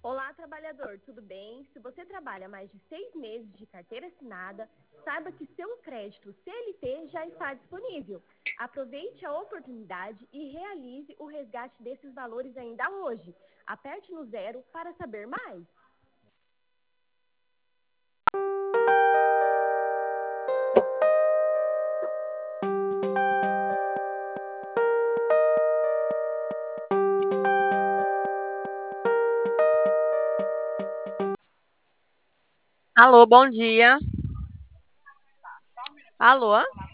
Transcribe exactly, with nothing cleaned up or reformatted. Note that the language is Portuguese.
Olá, trabalhador, tudo bem? Se você trabalha mais de seis meses de carteira assinada, saiba que seu crédito C L T já está disponível. Aproveite a oportunidade e realize o resgate desses valores ainda hoje. Aperte no zero para saber mais. Alô, bom dia. Alô?